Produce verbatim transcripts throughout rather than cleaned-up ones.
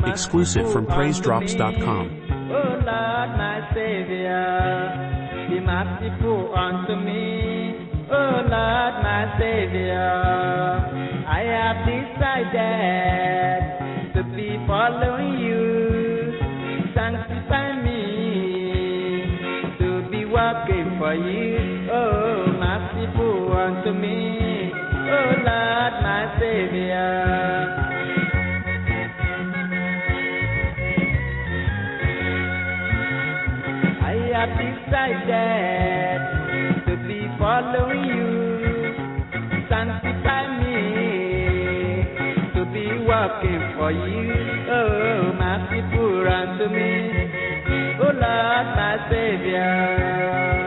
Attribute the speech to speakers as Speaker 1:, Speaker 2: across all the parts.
Speaker 1: exclusive from praise drops dot com.
Speaker 2: Oh Lord, my Savior, be merciful unto me. Oh Lord, my Savior, I have decided to be following you. Sanctify me to be working for you. Oh, merciful unto me. Oh Lord, my Savior. I have decided to be following you. Sanctify me to be working for you. Oh, merciful unto me. Oh Lord, my Savior.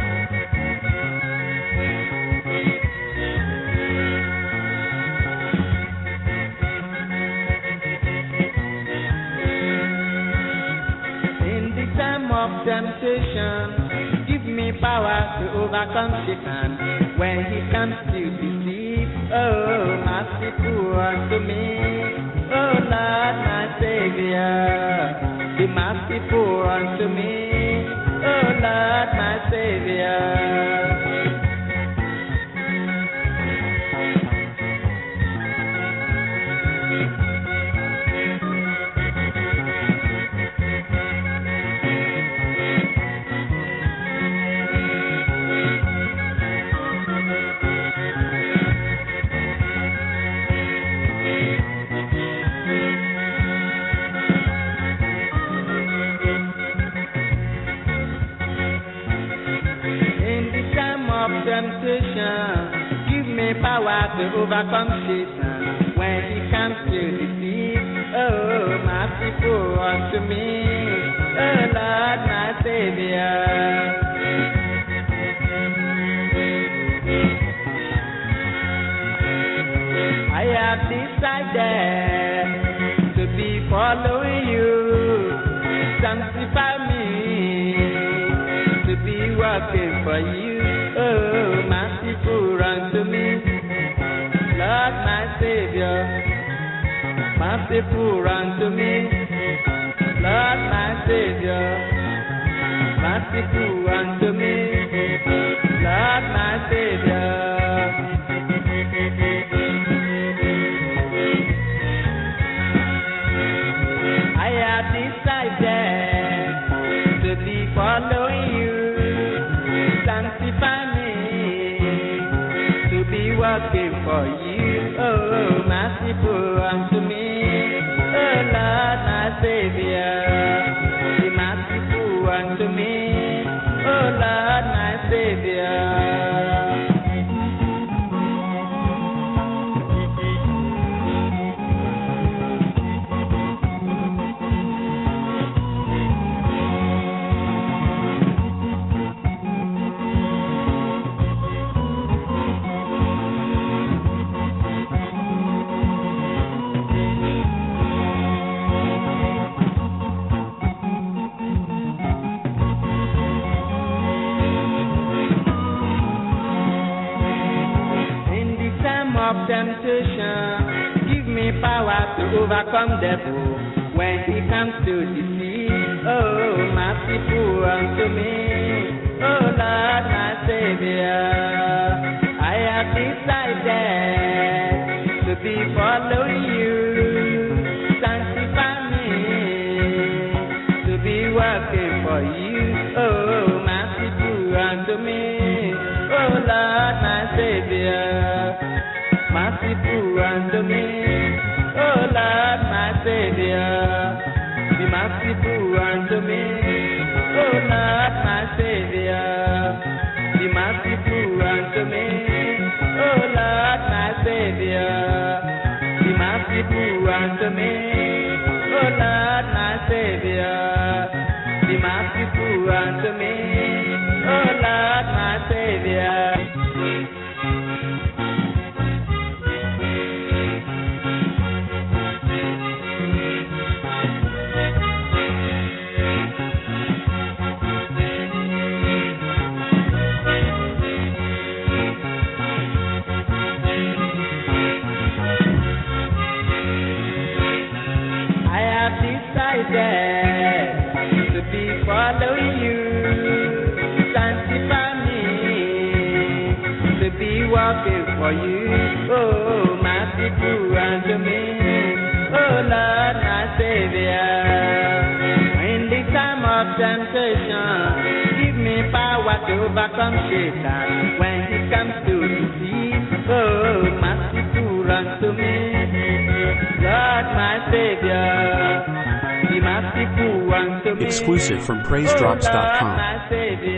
Speaker 2: Of temptation, give me power to overcome Satan when he comes to deceive. Oh, merciful unto me. Oh Lord, my Savior, be merciful unto me. Oh Lord, my Savior. Give me power to overcome Satan when he comes to deceive. Oh, merciful unto me. Oh Lord, my Savior. I have decided to be following you. Sanctify me to be working for you. Oh, merciful unto me, Lord, my Savior. Merciful unto me, Lord, my Savior. Merciful unto me, Lord, my Savior. I have decided to be following you. Sanctify working for you, oh, merciful unto me, oh Lord, my Savior, be merciful unto me, oh Lord, my Savior. Temptation, give me power to overcome devil when he comes to deceive. Oh, merciful unto me, oh Lord, my Savior. I have decided to be following you. Sanctify me to be working for you. Oh, merciful unto me, oh Lord, my Savior. Merciful unto me, oh Lord, my Savior. Be merciful unto me, oh Lord, my Savior. Be merciful unto me, oh Lord, my Savior. Be merciful unto me, oh Lord, my Savior. Be merciful unto me, oh Lord, my Savior. for you. Oh, merciful unto me. Oh, Lord, my Savior. In the time of temptation, give me power to overcome Satan when he comes to deceive. Oh, merciful unto me. Lord, my Savior. Be merciful unto me.
Speaker 1: Exclusive from praise drops dot com.
Speaker 2: Oh, Lord, my Savior.